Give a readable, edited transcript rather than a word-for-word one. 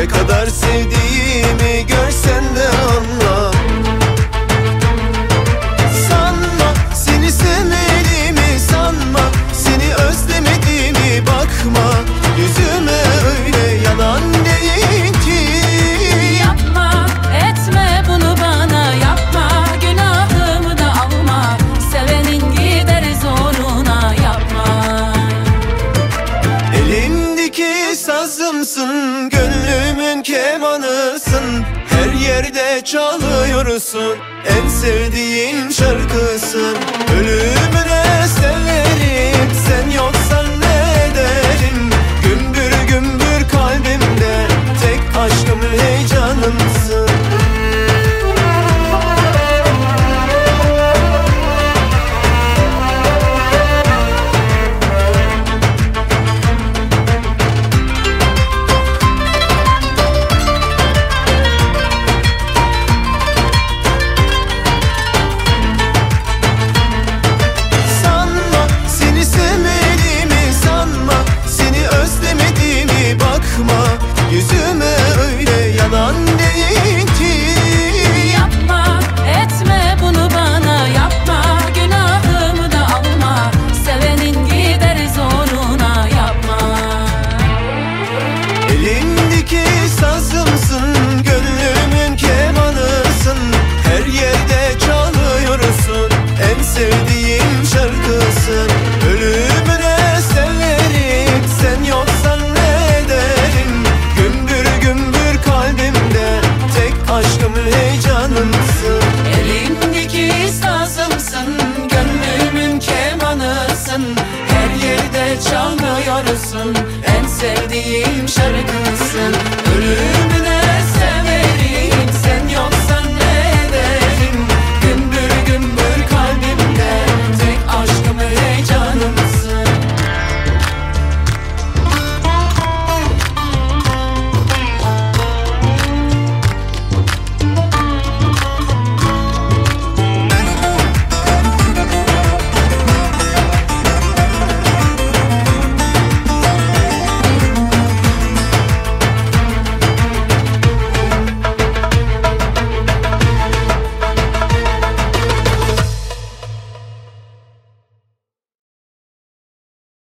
kadar sevdiğimi görsen de anla. Sanma seni sevmediğimi, sanma seni özlemediğimi, bakma yüzüme öyle, yalan değil ki. Yapma etme bunu bana, yapma günahımı da alma, sevenin gider zoruna yapma. Elimdeki sazımsın, gönlümün kemanısın, her yerde çalıyorsun, en sevdiğim şarkısın. Ölümüne severim, sen yoksan ne ederim? Gümbür gümbür kalbimde, tek aşkım heyecanımsın. Yüzüme öyle, yalan değil ki. Yapma etme bunu bana, yapma günahımı da alma, sevenin gider zoruna yapma. Elimdeki sazımsın, gönlümün kemanısın, her yerde çalıyorsun, en sevdiğim şarkısın. Ölümüne severim, sen yoksan ne ederim? Gümbür gümbür kalbimde, tek aşkım heyecanımsın. Elimdeki sazımsın, gönlümün kemanısın, her yerde çalıyorsun, en sevdiğim şarkısın. Ölüm